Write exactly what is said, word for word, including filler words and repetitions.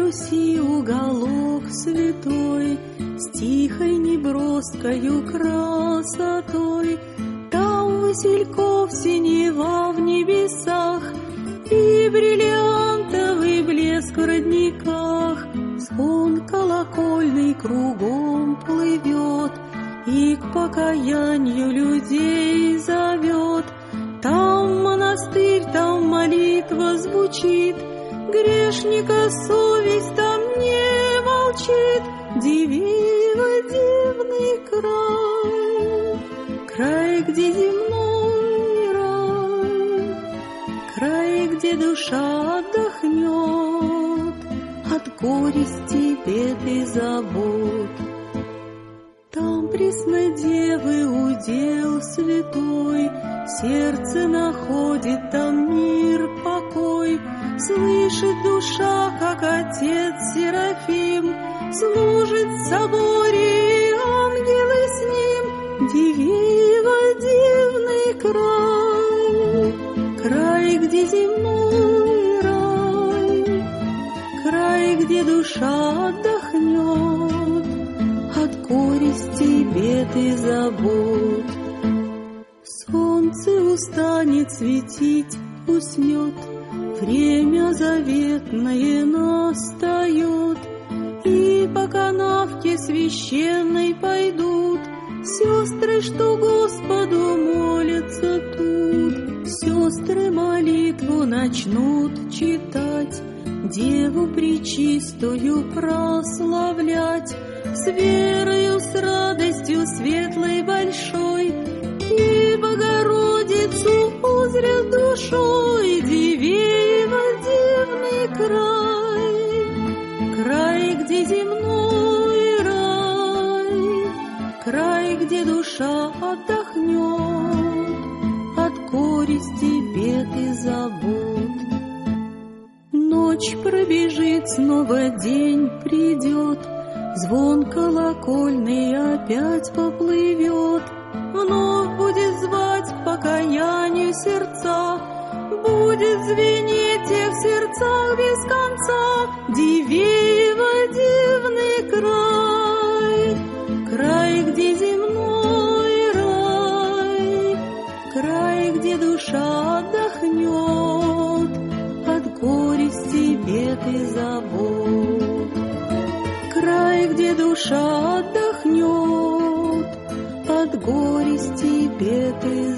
Руси уголок святой, с тихой неброскою красотой. Там васильков синева в небесах и бриллиантовый блеск в родниках. Звон колокольный кругом плывет и к покаянию людей зовет. Там монастырь, там молитва звучит, грешника совесть там не молчит. Дививо дивный край, край, где земной рай, край, где душа отдохнет от горести, бед и забот. Там преснодевы удел святой, сердце находит там мир, покой. Слышит душа, как отец Серафим служит в соборе, ангелы с ним. Дививо дивный край, край, где земной рай, край, где душа отдохнет от горести, бед и забот. Солнце устанет светить, уснет, время заветное настает, и по канавке священной пойдут сестры, что Господу молятся тут. Сестры молитву начнут читать, Деву пречистую прославлять, с верою, с радостью светлой большой, и Богородицу узрят душой. Дививо дивный край, край, где земной рай, край, где душа отдохнет от горести, бед и забот. Ночь пробежит, снова день придет, звон колокольный опять поплывет. Вновь будет звать к покаянию сердца, будет звенеть их в сердцах без конца. Дививо дивный край, край, где земной рай, край, где душа отдохнет от горести, бед и забот. Край, где душа отдохнет от горести, бед и